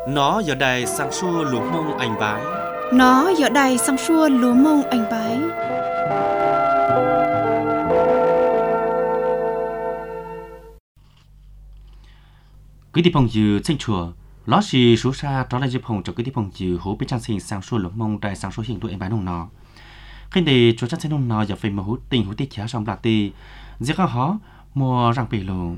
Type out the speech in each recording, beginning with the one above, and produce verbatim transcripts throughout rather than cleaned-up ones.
Nó giờ đây sang xua lúa mông anh bái. Nó giờ đây sang xua lúa mông anh bái. Quý đi phong dư sinh chùa, ló xì số xa đó là dư phong cho quý đi phong dư hố bên trang sinh sang xua lúa mông đại sang xua hiện tụi anh bái nông nó. Khi này chỗ trang sinh nông nó giờ phải mà hú tình hú tiết chá trong lạc tì, dễ khó hó mua răng bì lù.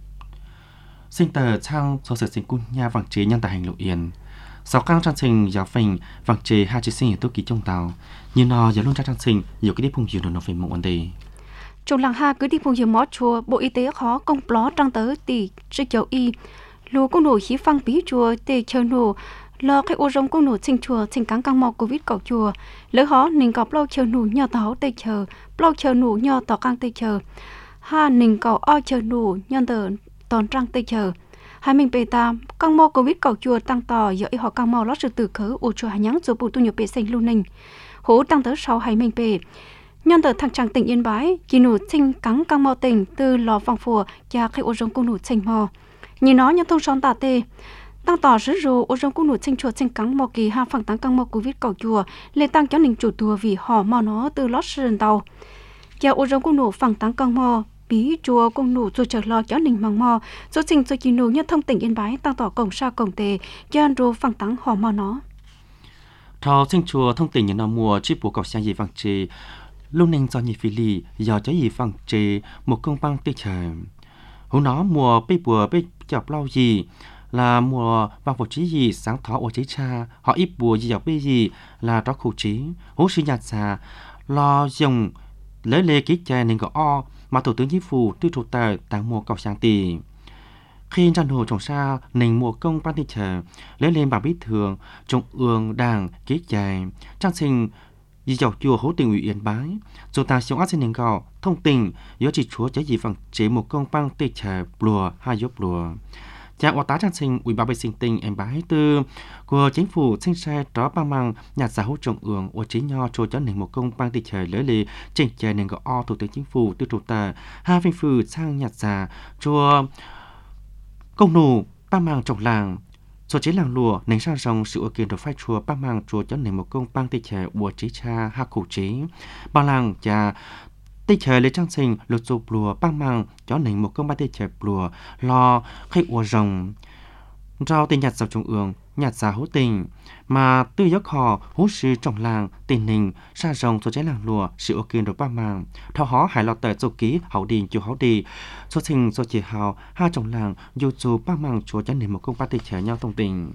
Sinh tờ trang số sự sinh cung nhà vàng chế nhân tại hành lộ yên. Sau các trang sinh giáo phình vàng chế hai chế sinh ở tốt ký trong tàu, như nó giờ luôn trang sinh nhiều cái đi phong dư nó phải một vấn đề. Trong làng ha cứ đi phong dư mót chùa, Bộ Y tế khó công pló trang tới tỷ sư châu y. Lúa công nổ khí phăng bí chùa tê chờ nổ, lo cái ô rong công nổ sinh chùa sinh cắn căng mò Covid cậu chùa. Lỡ hó nình cọp lâu chờ nổ nhờ tàu tê chờ, lâu chờ nổ nhờ tàu căng tê chờ. Ha nình cậu o chờ nổ nhờ tờ tòn trăng tê chờ. Hai mình bề tam, căng mò Covid cậu chùa tăng tỏ giờ y họ căng mò lót sự tử khứ ô chùa hà nhắn rồi bù tu nhiều bề xanh lưu ninh. Hố tăng tới sau hai mình bề. Nhân tờ thằng chàng tỉnh Yên Bái, chỉ nụ sinh cắn căng mò tỉnh từ lò vòng phùa cha khi ô rong công nổ sinh mò. Nhìn nó nhân thông son tà tê. Tăng tỏ rứ rù ô rong công nổ sinh chùa sinh cắn mò kỳ ha phẳng tăng căng mò Covid cầu chùa lên tăng cho nình chủ tùa vì họ mò nó từ lót sườn tàu. Cha ô rong công nổ phẳng tăng căng mò bí chùa công nổ rồi chờ lo cho nình măng mò rồi sinh rồi chỉ nụ nhân thông tỉnh Yên Bái tăng tỏ cổng sa cổng tề cho anh rô phẳng tăng họ mò nó. Thọ sinh chùa thông tỉnh những năm mùa chi bùa cầu sang gì vàng trì lúc ninh do nhị phi lì giờ cho gì vàng trì một công băng tê trời. Hôm đó mùa bê bùa bê chọc lau gì là mùa vàng phổ trí gì sáng thọ ở chế cha họ ít bùa gì dọc bê gì là đó khẩu trí hố sĩ nhạt xà lo dùng lấy lê ký chè nên có o mà thủ tướng chính phủ tư trụ tài tàng mùa cầu sang tỷ. Khi trang hồ trồng xa nền mùa công ban tê trời lấy lên bằng bí thường trồng ương đảng ký chè trang sinh vì dọc chùa hố tình ủy Yên Bái, dù ta sống ác sinh nền gạo, thông tình, giữa chỉ chúa chế gì bằng chế một công băng tê trẻ lùa hai dốc lùa. Cha ổ tá trang sinh ủy ban bê sinh tình Yên Bái tư của chính phủ sinh sai đó băng mang nhạt xã hỗ trồng ương ở chế nho cho cho nền một công băng tê trẻ lấy lì trình trẻ nền gạo o thủ tướng chính phủ tư trụ tà hai vinh phừ sang nhạt xã cho công nụ băng mang trồng làng. Số chế làng lùa nền sang rồng sự ở kiên được phai chùa ba mang chùa cho nền một công băng tê trẻ của chế cha ha khẩu chế ba làng cha tê trẻ lấy trang sinh lột chụp lùa ba mang cho nền một công băng tê trẻ lùa lo khách ua rồng rau tên nhạt dọc trồng ương nhạt giá hỗ tình mà tư giấc họ hỗ sư trong làng tình hình sang rồng số chế làng lùa sự ở kiên được ba mang thao hó hải lọt tờ dầu ký hậu đình chùa hậu đi số sinh số chỉ hào hai trong làng dù dù ba mang chùa cho nền một công băng tê trẻ nhau thông tình.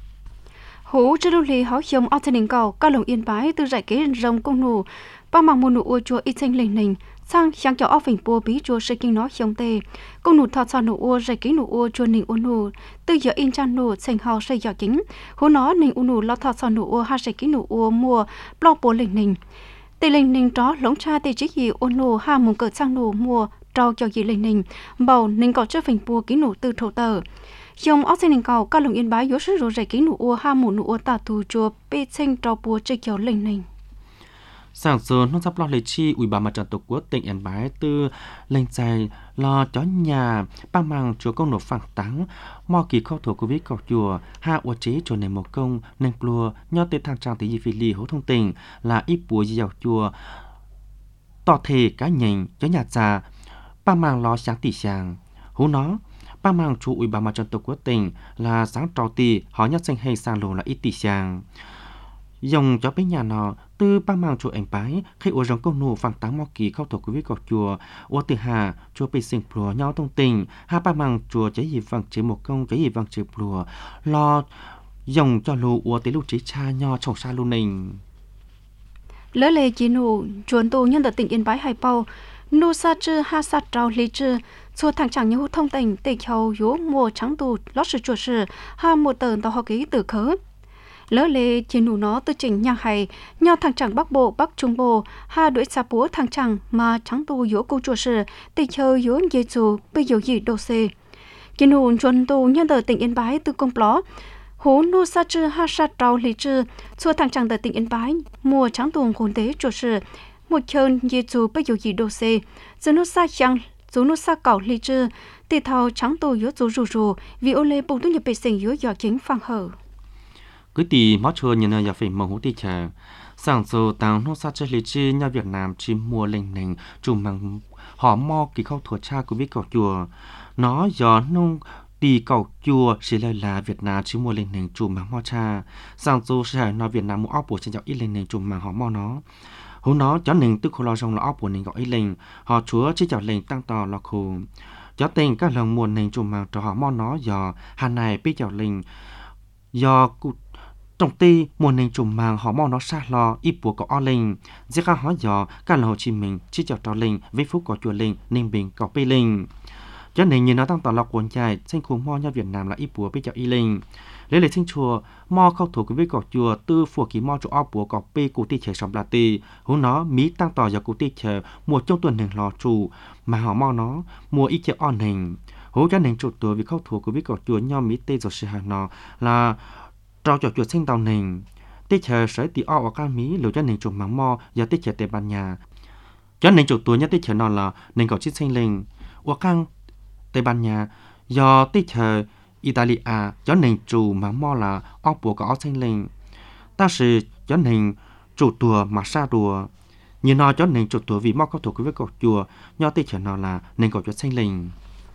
Hú trên lưu lý họ dùng ở trên cầu cao lồng Yên Bái từ giải kế rồng công nụ ba mang mùa nụ ua chùa ít xanh lình lình sang sáng cho ở phỉnh bùa bí chùa sẽ kinh nó trong tê công nụ thọ sò nụ ua giải kế nụ ua chùa nình ua nụ từ giờ in trang nụ xanh hào xây giờ chính hú nó nình ua nụ lo thọ sò nụ ua hai giải kế nụ ua mua blo bùa lình lình tê lình lình đó lống cha tê chỉ gì ua nụ ha mùng cỡ sang nụ mua trao cho gì lình lình bầu nình có chơi phỉnh bùa ký nụ từ thổ tờ dòng ở trên cầu cao lồng Yên Bái yếu sức rồi giải ký nụ ua ha mù nụ ua tà tù chùa bê xanh trò bùa chơi kéo lình lình. Sáng sớm nó sắp lo lấy chi ủy ban mặt trận tổ quốc tỉnh Yên Bái từ lên dài lo chó nhà ba mang chùa công nộp phẳng táng mò kỳ khâu thủ Covid cầu chùa ha ua chế chùa này một công nên plua nho tên thang trang tí gì phi lì hỗ thông tình là ít bùa gì dọc chùa tỏ thể cá nhành chó nhà già ba mang lo sáng tỷ sàng hú nó ba mang chủ ủy ban mặt trận tổ quốc tỉnh là sáng trò tì họ nhất danh hay sang lồ là ít tỷ sàng dòng cho bé nhà nó từ ba mang chùa Yên Bái khi ở trong công nụ phẳng táng mò kỳ khâu thủ Covid cầu chùa ở từ hà chùa bị sinh plùa nhau thông tình hai ba mang chùa chế gì vàng chế một công chế gì vàng chế plùa lo dòng cho lù ở tới lúc chế cha nho trồng sa lu nình lỡ lệ chỉ nụ chuẩn tù nhân ở tỉnh Yên Bái hải bao nô sa chư ha sa trao lý chư chùa thằng chẳng như thông tình tề châu yếu mùa trắng tù lót sự chùa sự ha một tờ tàu họ ký từ khớ lỡ lệ chỉ nụ nó từ trình nhang hay nhau thằng chẳng bắc bộ bắc trung bộ ha đuổi xa búa thằng chẳng mà trắng tù yếu cô chùa sự tề châu yếu dễ dù bây giờ gì đồ xê chỉ nụ chuẩn tù nhân ở tỉnh Yên Bái từ công pló hú nô sa chư ha sa trao lý chư chùa thằng chẳng ở tỉnh Yên Bái mùa trắng tù hồn tế chùa sự một chân dễ dù bây giờ gì đồ xê giờ nó xa chẳng dù nó xa cảo lý chư tì thao trắng tù yếu dù rù rù vì ô lê bụng tu nhập bề sinh yếu giỏ chính phang hở. cứ tì mót chua nhìn là phải mong hú tì chờ sáng giờ tàng nông sát chơi lý chi nhà Việt Nam chỉ mua lên nền chùm bằng họ mò kỳ khâu thua cha của biết cầu chùa nó do nông tì cầu chùa chỉ là là Việt Nam chỉ mua lên nền chùm bằng mò cha sáng giờ sẽ nói Việt Nam mua áo bộ trên dạo ít lên nền chùm bằng họ mò nó hú nó cho nền tức khô lo trong là áo bộ nền gọi ít lên họ chúa chỉ chào lên tăng to là khô cho tên các lần mua nền chùm bằng cho họ mò nó do hà này biết chào lên do trong ti một nền trùm màng họ mong nó xa lo ít bùa có o linh giết các họ dò các là Hồ Chí Minh chỉ cho trò linh với phúc có chùa linh ninh bình có pi linh cho nên như nó tăng tỏ lọc cuốn chạy sinh khu mo nhà Việt Nam là ít bùa biết cho y linh lấy lấy sinh chùa mo khâu thủ của biết có chùa tư phù ký mo chỗ o bùa có pi cụ ti chế sầm là ti hú nó mỹ tăng tỏ giờ cụ ti chế mùa trong tuần hừng lò chủ mà họ mo nó mùa ít chế on hình hú cho nên chủ tuổi vì khâu thủ của biết có chùa nhau mỹ tê rồi sự hàng nó là trò chuyện chuyện sinh tàu nền tiết chờ sở tỷ o ở các mỹ lưu cho nền chụp mảng mò và tiết chờ tây ban nha cho nền chụp tuổi nhất tiết chờ nó là nền cầu chít sinh linh ở các tây ban nha do tiết chờ Italia cho nền chụp mảng mò là o bộ có sinh linh ta sử cho nền chụp tuổi mà xa đùa như nó cho nền chụp tuổi vì mò có thuộc với cầu chùa do tiết chờ nó là nền cầu chít sinh linh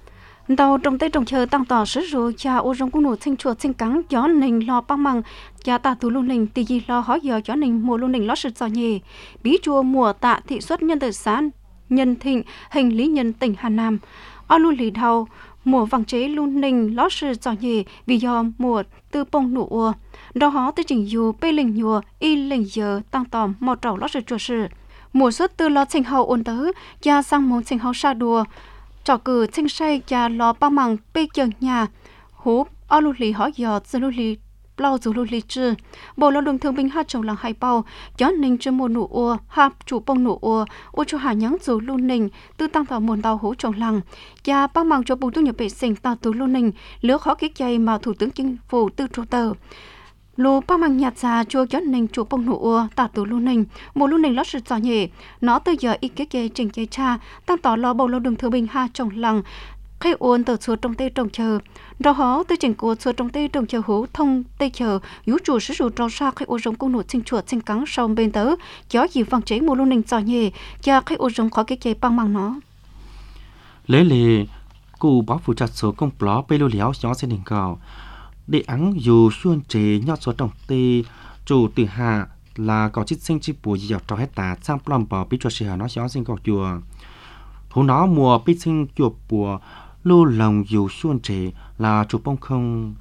tàu trong tây trồng chờ tăng tỏ sử dụng cha ô trong cung nổ sinh chuột sinh cắn gió nình lo băng măng cha ta thủ luôn nình tì gì lo hỏi giờ gió nình mùa luôn nình lo sụt giò nhẹ bí chùa mùa tạ thị xuất nhân tử sản nhân thịnh hình lý nhân tỉnh Hà Nam ở luôn lì đầu mùa vàng chế luôn nình lo sụt giò nhẹ vì do mùa từ bông nụ ua đó họ tới chỉnh dù bê linh nhùa y linh giờ tăng tỏ mò trầu lo sụt chuột sự mùa xuất từ lo sinh hậu ôn tứ cha sang mùa sinh hậu sa đùa trò cử sinh say cha lo băng măng bê chân nhà hú ở lù lì hỏi giờ từ lù lì bao dù lù lì trừ bộ lao động thương binh hai chồng làng hai bao gió ninh cho mùa nụ ua hạp chủ bông nụ ua ua cho hà nhắn dù lù ninh tư tăng vào mùa đào hú chồng làng cha băng măng cho bù tu nhập vệ sinh tàu từ lù ninh lứa khó kết dây mà thủ tướng chính phủ tư trụ tờ lô ba mang nhạt ra chua cho nền chủ bông nụ ua tả tù lô nền một lô nền lót sụt giò nhẹ nó từ giờ ít kế kế trình chế cha tăng tỏ lo bầu lao động thừa bình ha trồng lằng khai ôn từ chuột trong tây trồng chờ đó họ từ trình của chuột trong tây trồng chờ hú thông tây chờ dú chủ sử dụng trâu sa khai ôn giống công nụ sinh chuột sinh cắn sau bên tớ gió gì vàng chế một lô nền giò nhẹ cha khai ôn giống khó kế kế băng mang nó lấy lệ cụ bảo phụ trách số công pló bê lô léo gió sẽ đỉnh cầu để ắng dù xuân chế nhọt số trọng tê chủ từ hạ là có chích sinh chi bùi dọc cho hết tà sang plom bỏ biết cho sự nó gió sinh cầu chùa thú nó mùa biết sinh chuột bùa lưu lòng dù xuân chế là chủ bông không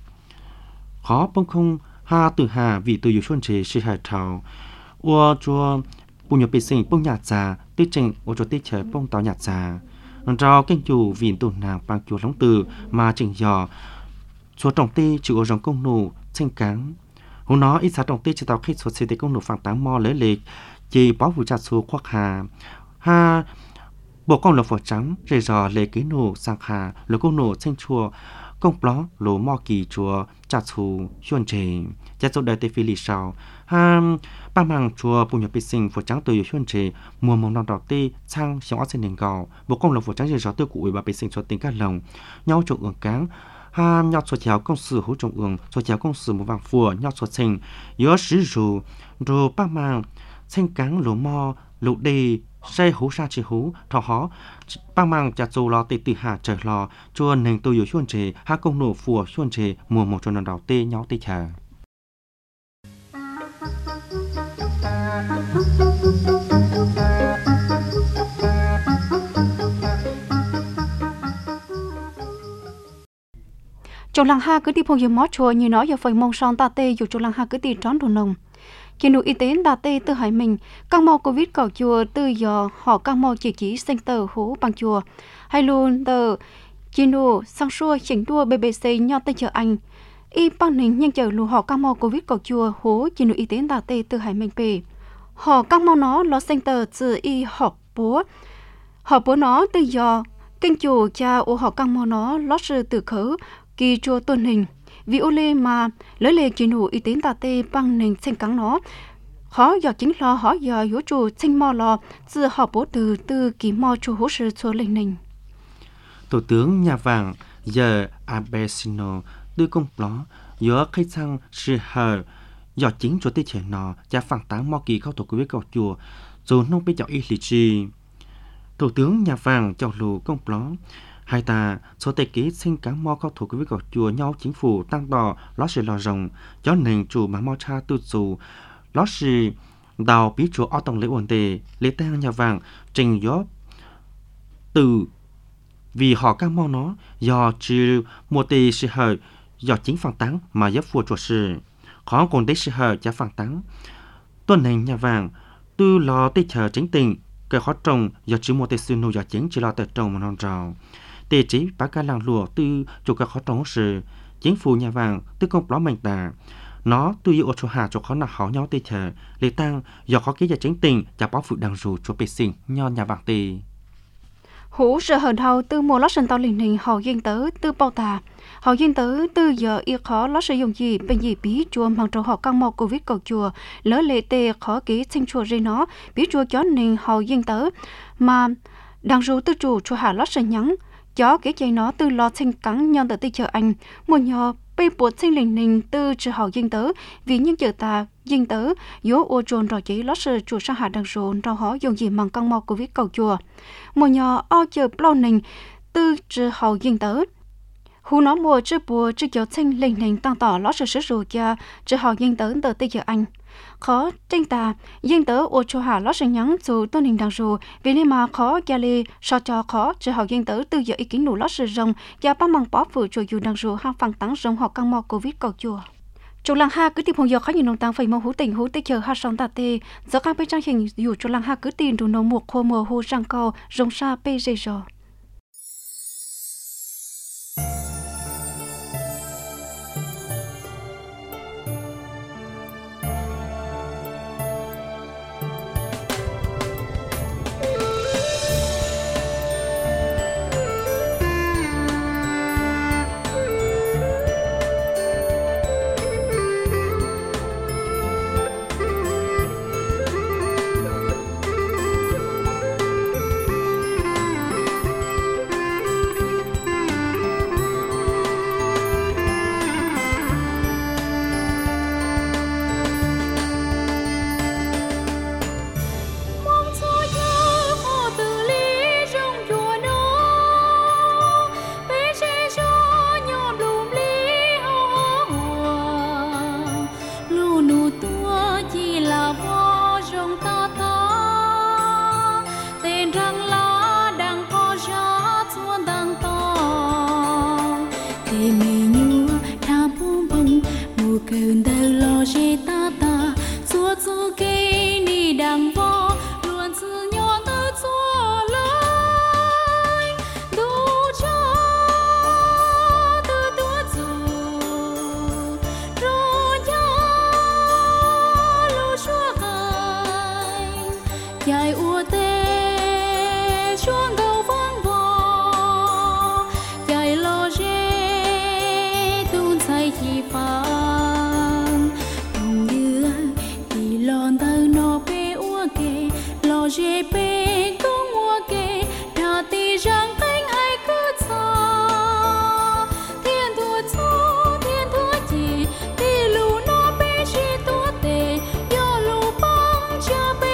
khó bông không ha từ hạ vì từ dù xuân chế sự hại thảo ua chùa bùi nhập biết sinh bông nhạt già tiết trình ua cho tiết chế bông táo nhạt già rau kinh chủ vì tụt nàng bằng chùa lóng từ mà chỉnh dò số trọng tê chịu rong công nụ sinh cắn hú nó ít giá trọng tê chỉ tao khi số xe tê công nụ phẳng táng mò lấy lệ chỉ bảo vụ chặt số khoác hà ha bộ công là phở trắng rề rò lệ ký nụ sang hà lô công nụ sinh chùa công blog lô mò kỳ chùa chặt số xuân trề chặt số đại tê phi lì sao ha ba mang chùa bùn nhập bị sinh phở trắng từ xuân trề mùa mông non đỏ tê sang xiong ớt sinh đền gò bộ công là phở trắng rề rò tư cụ bà bị sinh cho tính các lồng nhau trộn ưởng cáng ha nhau số chéo công sự hỗ trợ ương số chéo công sự một vàng phùa nhau số sinh nhớ sử dụng rồi ba mang sinh cắn lúa mò lụt đi xây hú sa chỉ hú thọ hó ba mang chặt dù lo tê từ hà trời lo chua nền tôi yếu xuân chế ha công nổ phùa xuân chế mùa một cho nó đào tê nhau tê chờ chỗ làng ha cứ đi phong giờ mót chùa như nói giờ phải mong son ta tê dù chỗ làng ha cứ đi trón đồ nồng chỉ nụ y tế ta tê từ hải mình căng mò covid cầu chùa từ giờ họ căng mò chỉ chỉ sinh tờ hú bằng chùa hay luôn tờ chỉ nụ sang xua chỉnh đua bê bê xê nhau tây chờ anh y bằng nín nhưng chờ lù họ căng mò covid cầu chùa hú chỉ nụ y tế ta tê từ hải mình về họ căng mò nó lo sinh tờ từ y họp búa họp búa nó từ giờ kinh chủ cha ô họ căng mò nó lót sự từ khứ kỳ chùa tuần hình vì ô lê mà lấy lệ chỉ nụ y tế ta tê bằng nền sinh cắn nó khó giờ chính lo họ giờ yếu chủ sinh mò lo từ họ bố từ từ kỳ mò chủ hỗ sự cho linh nền Thủ tướng nhà vàng giờ Abesino đưa công pló giữa khách sang sự hờ do chính cho tới trẻ nó cha phẳng táng mò kỳ khâu tổ quý cầu chùa dù nông bị chọn y lý trì thủ tướng nhà vàng chọn lù công pló hai ta số tệ ký xin cán mò khâu thủ quý cầu chùa nhau chính phủ tăng đò ló sự lò rồng cho nền chủ mà mò cha tu dù ló sự đào bí chúa ở tổng lễ ổn đề lễ tang nhà vàng trình gió từ vì họ các mò nó do trừ mùa tì sự hời do chính phẳng táng mà giúp phù chuột sự khó còn đấy sự hời cho phẳng táng tuần này nhà vàng tư lo tê chờ chính tình cái khó trồng do chữ mùa tê sư nô do chính chỉ lo tê trồng mà non rào tê chỉ bá ca làng lùa tư chủ cái khó trồng sự chính phủ nhà vàng tư công ló mạnh tà nó tư yêu cho hà cho khó nào khó nhau tê chờ lễ tang do khó ký do chính tình cho báo phụ đằng rù cho bê sinh nho nhà vàng tê hú sợ hờn hầu từ mùa lót sân tàu liền hình họ yên tới từ bao tà họ yên tới từ giờ yêu khó lót sử dụng gì bên gì bí chùa bằng trâu họ căng mò covid cầu chùa lỡ lệ tê khó ký sinh chùa rơi nó bí chùa chó nên họ yên tới mà đang rú từ chủ chùa hà lót sân nhắn chó cái chạy nó từ lọt sinh cắn nhon tới từ chờ anh một nhỏ被buộc sinh linh linh từ chỉ họ yên tới vì những chờ ta yên tới yếu ô trồn rồi chỉ lót sự chủ sang hạ đằng rồn rồi họ dùng gì bằng căng mò covid cầu chùa một nhỏ ao chờ bao ninh từ chỉ họ yên tới hú nó mùa chỉ bùa chỉ chờ sinh linh linh tăng tỏ lót sự sử dụng cho chỉ họ yên tới từ tới giờ anh khó tranh ta yên tới ô cho hạ lót sự nhắn dù tôi ninh đằng rồn vì nên mà khó gia li sao cho khó chỉ họ yên tới từ giờ ý kiến đủ lót sự rồng và ba măng bó phụ chùa dù đằng rồn hàng phẳng tăng rồng họ căng mò covid cầu chùa chủ làng ha cứ tìm phong giờ khó nhìn nông tăng phải mong hú tình hú tê chờ ha song ta tê giờ các bên trang hình dù chủ làng ha cứ tìm đủ nông mùa khô mùa hú răng cầu rồng sa pê dây rò dài ua tê chuông đầu vang vò dài lo rê tuôn say chi phang cùng như thì lon tơ nó bê ua kê lo rê bê cũng ua kê thà tì răng cánh ai cứ xa thiên thua cho thiên thua chi tì lù nó bê chi tua tê yo lù băng cha bê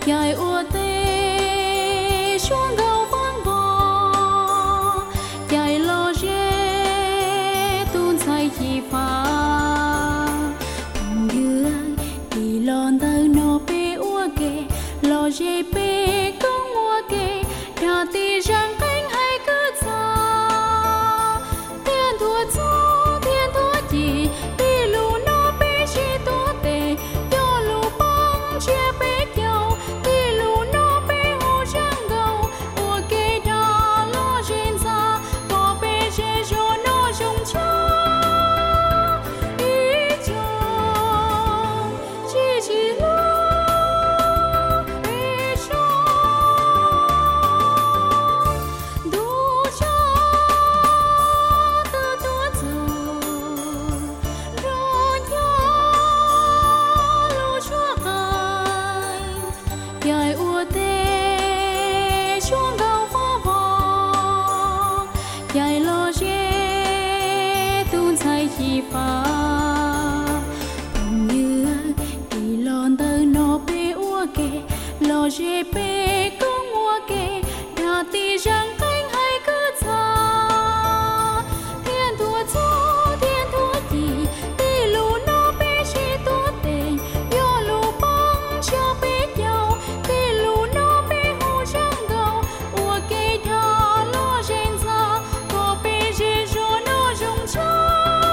dài ua tê xuống gầu vang bò dài lo rê tuôn say chi pha dương đi lon tơ nó bê ua kê lo rê bê công ua kê đào tì răng cánh hay cứ xa thiên thua cho thiên thua chỉ đi lù nó bê chi tố tê cho lù băng chia bê nhau đi lù nó bê hồ răng gầu ua kê đà lo rên ra có bê chê cho nó rung cho ý chồng chỉ chỉ lo ý chồng đủ cho từ tua giờ rồi nhớ lũ chúa ai dài ua tê xuống gầu phá vò dài lo dê tuôn say chi pha bông như đi lon tơ nó bê ua kê lo dê bê công ua kê đà tì răng cánh hay cứ xa thiên thua cho thiên thua chỉ đi lù nó bê chi tố tê yo lù băng cho bê nhau đi lù nó bê hồ răng gầu ua kê đà lo rên ra có bê chê cho nó rung cho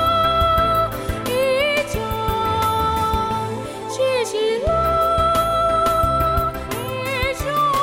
ý chồng chỉ chỉ lo ý chồng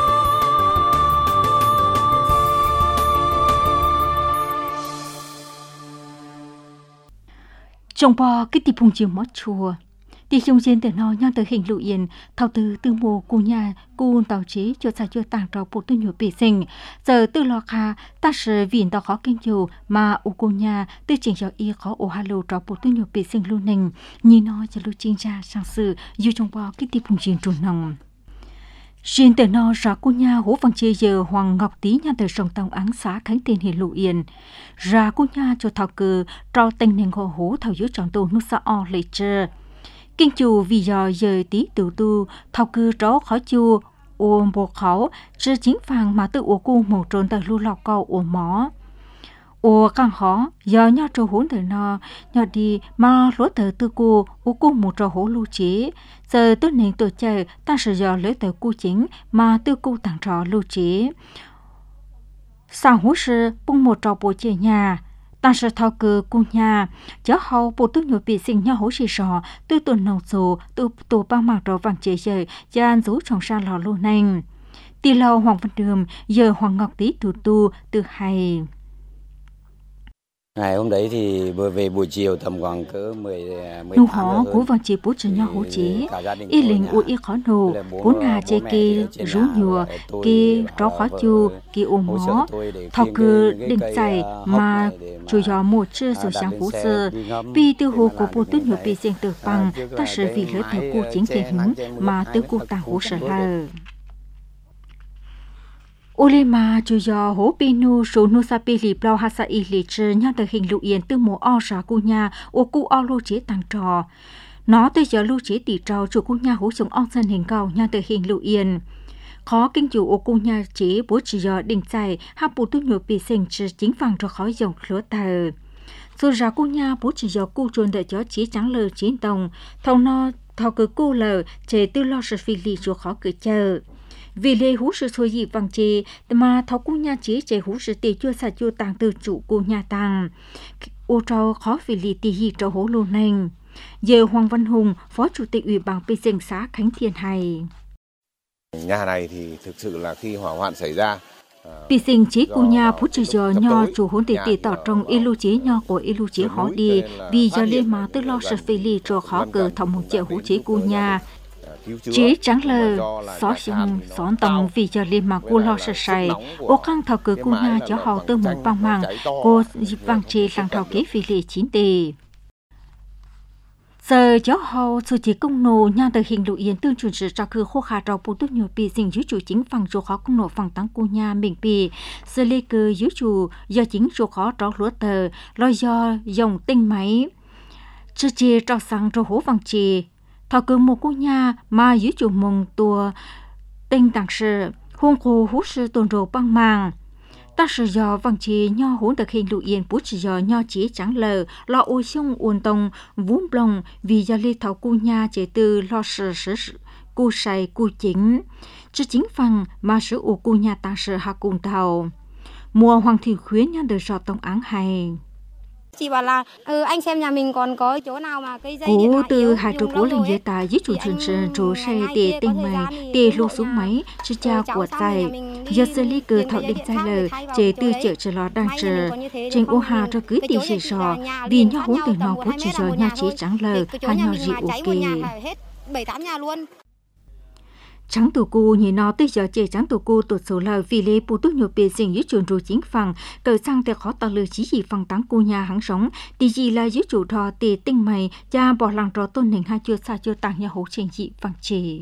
Trong bò cái tì phùng chiều mót chùa. Tì trong trên từ nó nhau từ hình lụ yên, thao từ từ mùa cu nhà, cu tàu chế cho xa cho tàng trò bộ tư nhủ bì sinh. Giờ từ lò khá, ta sử viện tàu khó kinh nhiều mà u cu nhà, tư trình cho y khó ổ hà lù trò bộ tư nhủ bì sinh luôn nình. Nhìn nó cho lưu chính ra sang sự, dù trong bò cái tì phùng chiều trùn nồng. Riêng từ nó ra cu nhà hố vàng chê giờ Hoàng Ngọc Tý nhà từ sông Tông Áng xã Khánh Tên Hiền Lụ Yên. Ra cu nhà cho thảo cử trao tình nền hồ hố thảo dưới trọng tù nước xã o lệ trơ. Kinh chủ vì giờ giờ tí tự tu thảo cử tró khó chua ôm bộ khẩu chứ chính phàng mà tự ổ cu một trốn tại lưu lọc cầu ổ mó. Ồ càng khó, giờ nhau trò hốn từ nó, nhau đi mà lối từ tư cô, ổ cô một trò hổ lưu chế. Giờ tôi nên tôi chơi, ta sẽ giờ lấy từ cô chính mà tư cô tặng trò lưu chế. Sáng hú sư, bung một trò bộ chế nhà, ta sẽ thao cử cô nhà. Chớ hậu bộ tư nhồi bị sinh nhau hổ xì sò, tư tuần nồng dù, tư tổ băng mạng trò vàng chế chơi, dàn rú trong xa lò lưu nành. Tì lâu Hoàng Văn Đường, giờ Hoàng Ngọc Tý tù tu, từ hay. Ngày hôm đấy thì vừa về buổi chiều tầm khoảng cỡ mười mười nụ hó của vợ chị bố trở nhau hố chế y lình u y khó nụ vốn hà chê kê rú nhùa kê tró khó chu kê ôm hó thao cư định chạy mà chủ yếu một chữ rồi sáng hú sơ vì tiêu hồ của bố tuyết nhục bị riêng từ bằng ta sẽ vì lấy theo cô chính kê hứng mà tiêu cô tàng hú sở lờ Olema chủ yếu hố pinu số nô sa pi lì plau hasa y lì trừ nhau từ hình lụ yên từ mùa o sa cu nhà ô cu o lô chế tăng trò nó từ giờ lô chế tỷ trò chủ cu nhà hố sống on sân hình cầu nhau từ hình lụ yên khó kinh chủ ô cu nhà chế bố chỉ giờ định chạy hấp bù tu nhồi bị sinh trừ chính phẳng cho khó dòng lúa tờ rồi ra cu nhà bố chỉ giờ cu chuồn đợi cho chế trắng lờ chiến đồng thầu nó thầu cứ cu lờ chế tư lo sự phi lì cho khó cứ chờ vì lê hú sự thôi gì bằng chế mà tháo cu nhà chế chế hú sự tì chua sa chua tàng từ chủ cu nhà tàng ô trâu khó vì lì tì hi trâu hố lô nành giờ Hoàng Văn Hùng phó chủ tịch ủy ban Pê Sinh xã Khánh Thiên Hải nhà này thì thực sự là khi hỏa hoạn xảy ra Pì sinh chế cu nhà phút chờ giờ nho chủ hôn tỷ tỷ tỏ trong ilu chế nho của ilu chế họ đi vì giờ lên mà tư lo sự phi lì cho khó cờ thòng một triệu hú chế cu nhà chế trắng lờ xóa xong xón tòng vì giờ lên mà cô lo sợ sài ô căng thảo cử cô nhà cho họ tư một băng màng cô vàng chế sang thảo kế phi lì chín tề giờ cháu họ sự chỉ công nô nhà từ hình lụ yên tương truyền sự cho cứ khô khá trò bù tốt nhiều bì sinh dưới chủ chính phẳng chỗ khó công nô phẳng tăng cô nhà mình bì giờ lê cơ dưới chủ do chính chỗ khó trò lúa tờ lo do dòng tinh máy chứ chê trò sang trò hố vàng chê thảo cứ một cô nhà mà dưới chủ mông tua tình tàng sự huống cô hú sư tồn đồ băng màng ta sử do vang chi nho hỗn thực hình lụ yên bút chỉ do nho chỉ chẳng lờ lo ôi sông uốn tông vốn blong vì do lê thảo cu nha chế từ lo sử sử cu say cu chính chứ chính phăng mà sử u cu nha ta sử hạ cùng tàu mùa hoàng thị khuyến nhân được rõ tông áng hay chị bảo là ừ, anh xem nhà mình còn có chỗ nào mà cây dây cố từ hai chỗ cố lên dưới ta dưới chủ truyền sơn chỗ xe để tinh mày để lô xuống máy chứ cha của tài giờ xử lý cơ thọ định sai lời chế từ chợ chờ lo đang chờ trên ô hà cho cứ tỷ chỉ sò vì nhau hỗn từ nó bút chỉ rồi nhau chỉ trắng lờ hai nhau gì ok bảy tám nhà luôn. Trắng tổ cu nhìn nó tới giờ chế trắng tổ cu tụt số lời vì lê bù tút nhiều bề sinh dưới chuồn rồi chính phẳng cởi sang để khó tạo lừa chỉ gì phẳng táng cu nhà hắn sống thì gì là dưới chủ thọ tề tinh mày cha bỏ làng trò tôn hình hai chưa xa chưa tàng nhà hố trình dị phẳng chế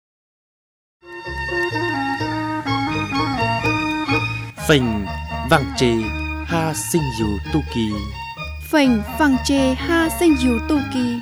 phình vang chê ha sinh dù tu kỳ phình vang chê ha sinh dù tu kỳ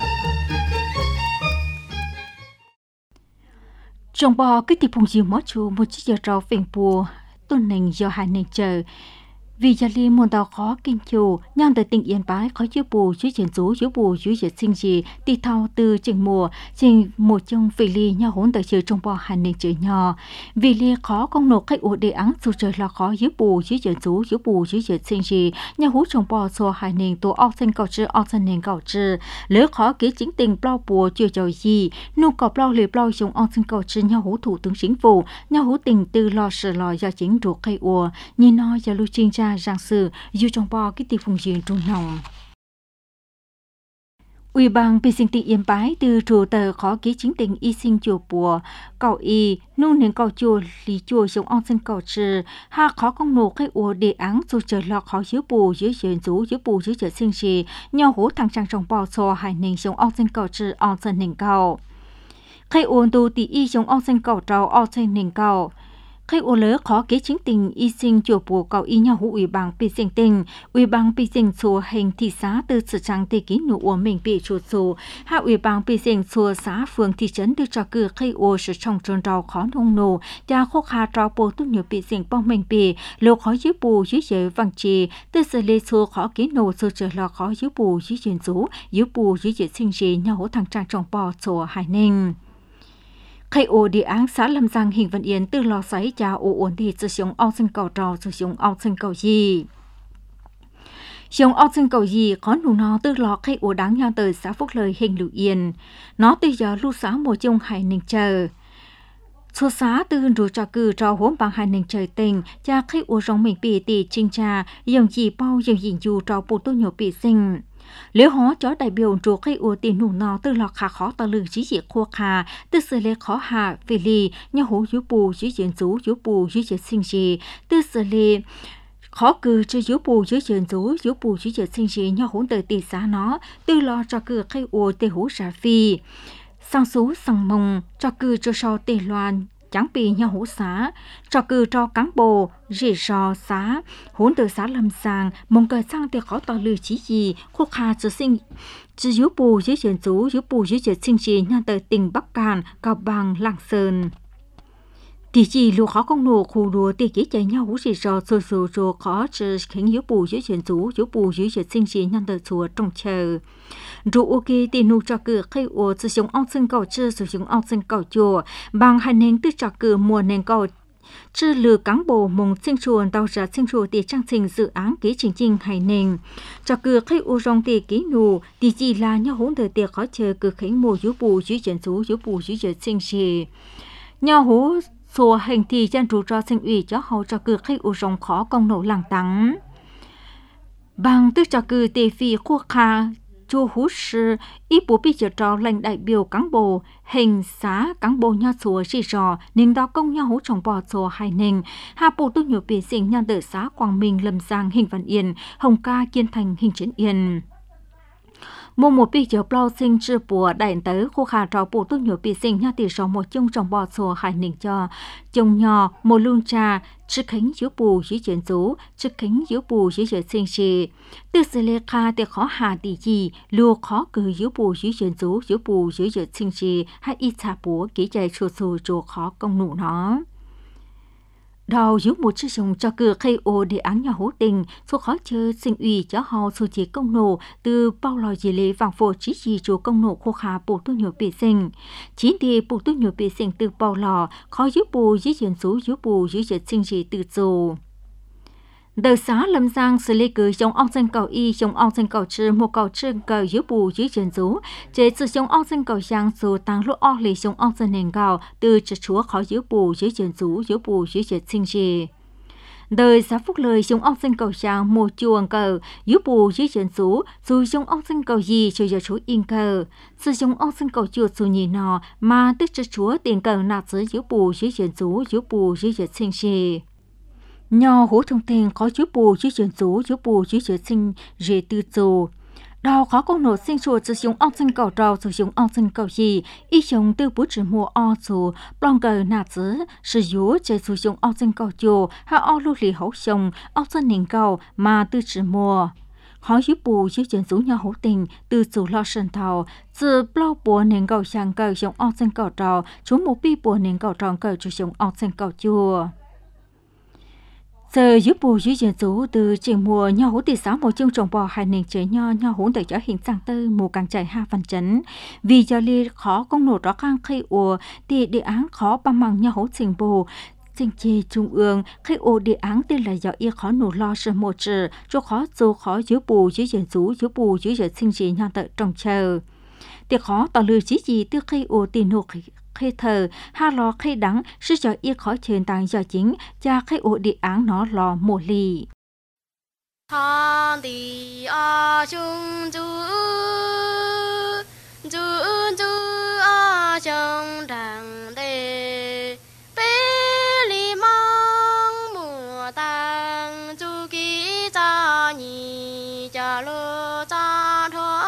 trong bò cái tiệp phùng diều mót chú một chiếc giờ trâu phèn bùa tôn nình do hai nình chờ vì gia li muốn đào khó kinh chiều nhang tới tình yên bái khó chứa bù dưới chuyển rú dưới bù dưới chuyển sinh gì đi thao từ chừng mùa chừng một trong vì li nhau hỗn tới chiều trong bò hai nình chờ nhỏ vì li khó công nộp khách ổ đề áng dù trời là khó dưới bù dưới chuyển rú dưới bù dưới chuyển sinh gì nhau hú trong bò xô hai nình tổ ốc sinh cầu chữ ốc sinh nình cầu chữ lỡ khó ký chính tình bao bùa chưa giàu gì nụ cọp bao lì bao dùng ốc sinh cầu chữ nhau hú thủ tướng chính phủ nhau hú tình tư lo sợ lo do chính ruột cây ùa nhìn nó do lưu chuyên gia giang sư dù trong bò cái tiệp phùng diện trung nòng ủy ban bị sinh tị yên bái từ chủ tờ khó ký chính tình y sinh chùa bùa cầu y nung nền cầu chùa lý chùa giống ông sinh cầu trừ ha khó công nổ cái ủa đề án dù chờ lọt khó dưới bù dưới chuyển rú dưới bù dưới trở sinh gì nhau hố thằng trang trong bò xò hải nền giống ông sinh cầu trừ ông sinh nền cầu cái ủa tu tị y giống ông sinh cầu trâu ông sinh nền cầu khi ô lỡ khó kế chính tình y sinh chùa bùa cầu y nhau hữu ủy ban bị sinh tình ủy ban bị sinh chùa hình thị xã từ sự trang tê ký nụ của mình bị chùa chùa hạ ủy ban bị sinh chùa xã phường thị trấn được cho cử khi ô sự trong tròn rau khó nông nô cha khóc hà trao bồ tốt nhiều bị sinh bong mình bị lô khó dưới bù dưới giới vàng trì từ sự lê chùa khó ký nô sự trở là khó dưới bù dưới chuyển rú dưới bù dưới giới sinh gì nhau hữu thằng trang trong bò chùa hải ninh khi ô đi án xã Lâm Giang hình vận yên từ lò xoáy cha ô ổn thì sử dụng ao sinh cầu trò sử dụng ao sinh cầu gì dùng ao sinh cầu gì có nụ nó từ lò khi ô đáng nhau từ xã Phúc Lời hình lụ yên nó từ giờ lưu xã mùa chung hải ninh chờ số xã từ rủ trò cử trò hỗn bằng hai nền trời tình cha khi ô rong mình bị tỷ trinh trà dùng gì bao dùng gì dù trò bộ tôi nhỏ bị sinh nếu họ cho đại biểu chủ khi ưu tiên nụ nó từ lọt khá khó tạo lường chỉ diện khô khá từ sự lệ khó hạ vì lì nhau hữu dữ bù dưới diện rú dữ bù dưới diện sinh gì từ sự lệ khó cử cho dữ bù dưới diện rú dữ bù dưới diện sinh gì nhau hữu tới tỷ giá nó từ lọt cho cử khi ưu tiên hữu trả phi sang số sang mông cho cử cho sau tê loan chẳng bị nhau hữu xã cho cử cho cán bộ rỉ rò xã hỗn từ xã Lâm Giang mong cờ sang thì khó tỏ lừa chỉ gì khúc hà cho sinh chỉ dưới bù dưới chuyển rú dưới bù dưới chuyển sinh gì nhân từ tỉnh Bắc Cạn Cao Bằng Lạng Sơn thì chỉ lúa khó công nổ khu lúa thì chỉ chạy nhau hữu rỉ rò sôi sôi rồi khó chỉ khiến dưới bù dưới chuyển rú dưới bù dưới chuyển sinh gì nhân từ chùa trong chờ rồi ok thì nụ cho cử khi ô sử dụng ong sinh cầu chưa sử dụng ong sinh cầu chùa bằng hai nền tư cho cử mùa nền cầu chưa lừa cán bộ mong sinh chuồn tàu ra sinh chuồn để trang trình dự án ký trình trình hai nền cho cử khi ô rong thì ký nụ thì chỉ là nhau hỗn thời tiệc khó chờ cử khi mùa dưới bù dưới chuyển số dưới bù dưới chuyển sinh gì nhau hú số hành thì chân chủ cho sinh ủy cho hậu cho cử khi ô rong khó công nổ làng tắng bằng tư cho cử tỷ phi khu kha chùa hú sư ý bố bị trở trò lãnh đại biểu cán bộ hình xã cán bộ nhà chùa chỉ trò nên đó công nhau hú trồng bò chùa hai nền hạ bộ tôi nhiều biệt sinh nhân tử xã Quảng Minh Lâm Giang hình Văn Yên Hồng Ca Kiên Thành hình Trấn Yên Một một bị chở bao sinh chữ bùa đại tới khu khả trò bù tốt nhiều bị sinh nhau tỷ số một chung trong bò sổ hải nỉnh cho chồng nhỏ một luôn trà chức khánh dưới bù dưới chuyển rú chức khánh dưới bù dưới chuyển sinh trì từ sự lê kha để khó hà tỷ gì lưu khó cử dưới bù dưới chuyển rú dưới bù dưới chuyển sinh trì hay ít trả bùa kỹ chạy chua xù chùa khó công nụ nó. Đầu giúp một chiếc dùng cho cửa khai ô đề án nhà hỗ tình, số khó chơi sinh ủy cho họ số chế công nổ từ bao lò dì lệ vàng phổ chỉ chỉ chủ công nổ khô khá bổ tu nhiều bề sinh. Chỉ đi bổ tu nhiều bề sinh từ bao lò, khó giúp bù dưới chuyển số giúp bù dưới chuyển sinh chỉ từ dù. Đời xã Lâm Giang xử lý cử trong ông dân cầu y trong ông dân cầu trừ một cầu trừ cầu dưới bù dưới chuyển rú chế sự trong ông dân cầu giang dù tăng lúc o lì trong ông dân nền cầu từ trật chúa khó dưới bù dưới chuyển rú dưới bù dưới chuyển sinh trì. Đời xã Phúc Lời trong ông dân cầu giang một chuồng cầu dưới bù dưới chuyển rú dù trong ông dân cầu gì cho giờ chúa yên cầu sự trong ông dân cầu chuột dù nhìn nọ mà tức trật chúa tiền cầu nạp dưới dưới bù dưới chuyển rú dưới bù dưới chuyển sinh trì. Nhỏ hữu thông tin có chứa bù chứa chuyển số chứa bù chứa chuyển sinh dễ tư dù. Đào khó công nổ sinh chuột sử dụng ong sinh cầu trào sử dụng ong sinh cầu gì ý chống tư bút trừ mùa o dù plong cờ nạt dứ sử dụng chế sử dụng ong sinh cầu chùa hạ o lưu lì hậu sông ong sinh nền cầu mà tư trừ mùa. Khó chứa bù chứa chuyển số nhỏ hữu tình từ dù lo sân thảo từ plau bùa nền cầu sang cầu dùng ong sinh cầu trào chúng một bi bùa nền cầu tròn cầu sử dụng ong sinh cầu chùa. Giờ giúp bù dưới chuyển số từ trường mùa nho hú tỷ sáu một chương trồng bò hai nền chế nho nho hú tại chỗ hình sang tư mùa càng chạy hai phần chấn vì do li khó công nổ rõ khang khi ùa thì đề án khó băm bằng nho hú trình bù trình trì trung ương khi ùa đề án tên là do y khó nổ lo sự một trừ cho khó dù khó giúp bù dưới chuyển số giúp bù dưới chuyển sinh trì nho tự trồng chờ thì khó tỏ lừa chỉ gì từ khi ùa tiền nổ khi thờ ha lò khi đắng sư cho y khó truyền tàng do chính cha khi ổ địa án nó lò mùa lì. Đi a chung du du du a chung đằng đề bê li mang mùa tang du ký cha nhị cha lô cha thoa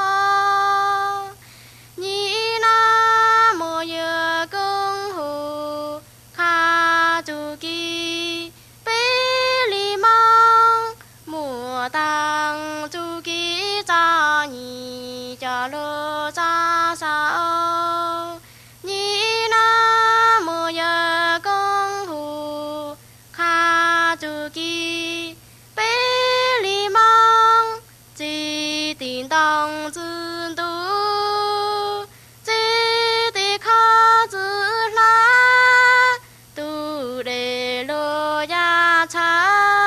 tăng chu ký cha nhị cha lô cha sao nhị na mô ya công hu kha chu ký bê li mang chỉ tin tăng zun tu chỉ ti kha zư la tu đề lô ya cha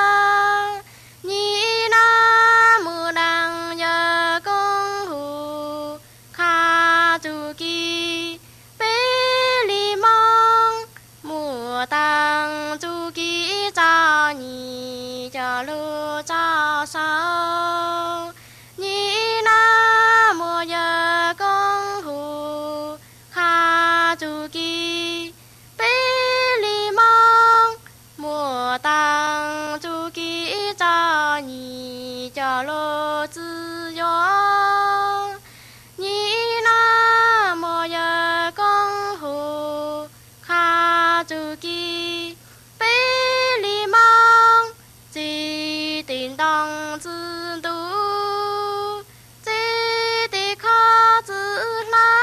tăng chu ký cha nhị cha lô cha sao nhị na mô ya công hu kha chu ký bê li mang mùa tăng chu ký cha nhị cha lô tự do nhị na mô ya công hu kha chu ký bê li mang chỉ tin tăng zun tu chỉ ti kha zư la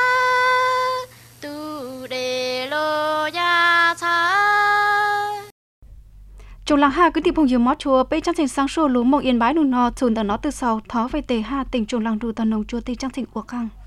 tu đề lô ya cha. Trong làng ha cứ tiếp phong dương mót chùa bê trang trình sang sô lú mộng yên bái nụ nọ chùn tờ nó từ sau thó về tề ha tỉnh trong làng đu tờ nông chùa tê trang trình của khang.